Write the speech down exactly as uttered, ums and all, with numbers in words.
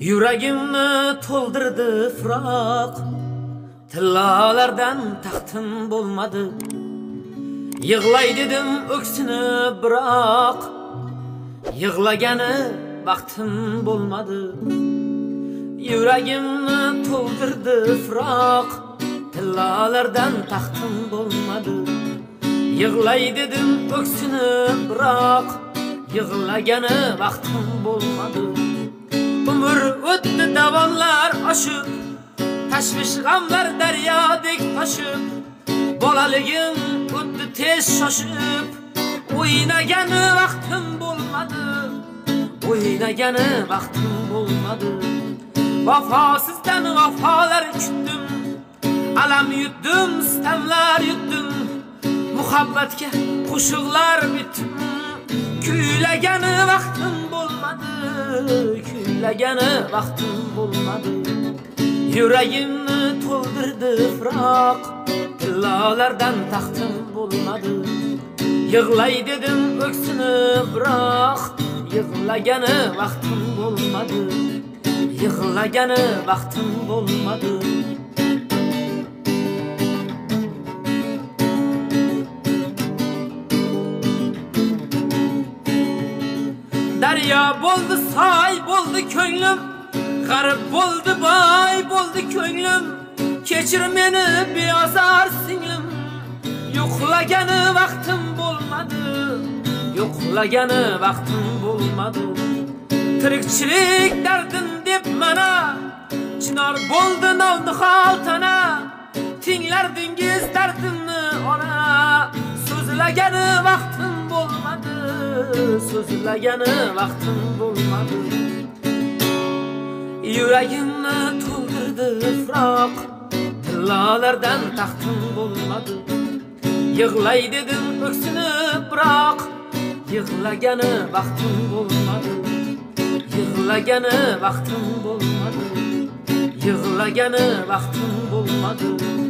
Yüreğimni toldurdu fırak, tillalardan taxtım bolmadı. Yığlay dedim öksünü bırak, yığlaganı vaktim bolmadı. Yüreğimni toldurdu fırak, tillalardan taxtım bolmadı. Yığlay dedim öksünü bırak, yığlaganı vaktim bolmadı. Ömür öttü davanlar aşıp, taşmış gamlar deryadek taşıp, bolaligim öttü tez şaşıp, oynaganı vaktim bolmadı, oynaganı vaktim bolmadı. Vafasızdan vafalar küttüm, alam yuttum, sistemler yuttum, muhabbatga qo'shiqlar bittim. Kuylaganı vaktim bolmadı, kuylaganı vaktim bolmadı. Yüreğimni toldurdu fırak, tillalardan taxtım bolmadı. Yığlay dedim öksünü bırak, yığlaganı vaktim bolmadı, yığlaganı vaktim bolmadı. Derya boldu say boldu könglim, garip boldu bay boldu könglim. Keçir meni beyazar singlim, yo'qlaganı vaktim bolmadı, yo'qlaganı vaktim bolmadı. Tirikchilik dardin deb mana, chinar boldi navni xaltana. Tinglardingiz dardimni ona, so'zlaganı vaktim bolmadı, so'zlaganı vaktim bolmadı. Yüreğimni toldurdu fırak, tillalardan taxtım bolmadı. Yığlay dedim öksünü bırak, yığlaganı vaktim bolmadı, yığlaganı vaktim bolmadı, yığlaganı vaktim bolmadı.